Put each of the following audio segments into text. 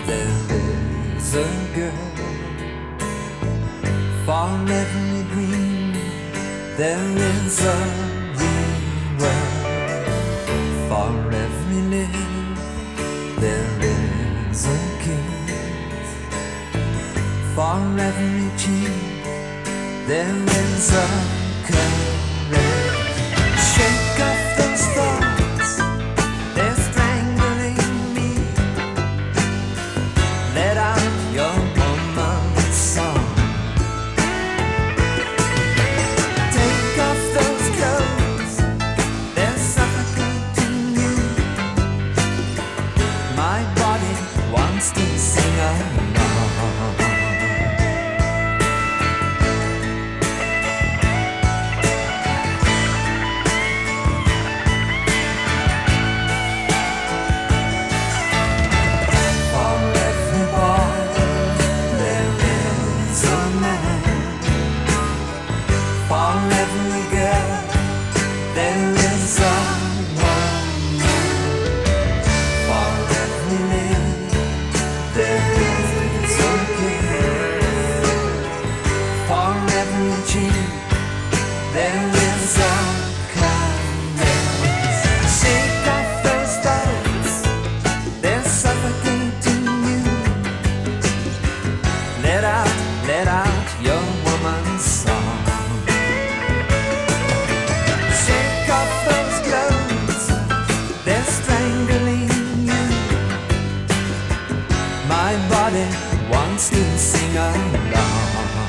There is a girl for every dream. There is a real world for every live. There is a kiss for every cheek. There is a caress. Shake off those thoughts, they're strangling me. Let out your woman's song. Take off those clothes, they're suffocating you. My body wants to sing along. For every girl, there is a woman. For every man, there is a kiss. For every cheek, there is a caress. Shake off those thoughts, they're suffocating you. Let out your woman's song. My body wants to sing along.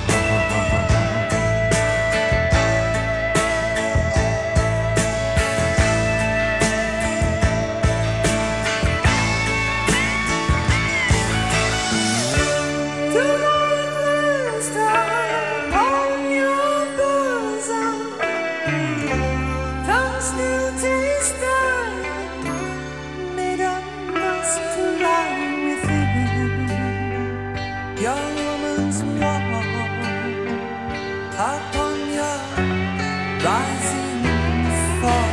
Your woman's warm upon your rising fall.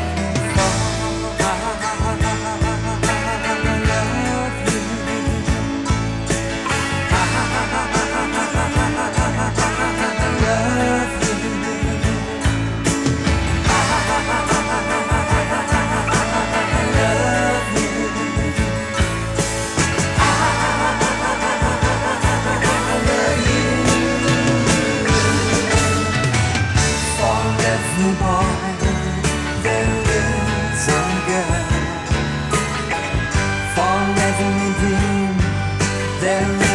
I love you. Every boy, there is a girl. For every dream, there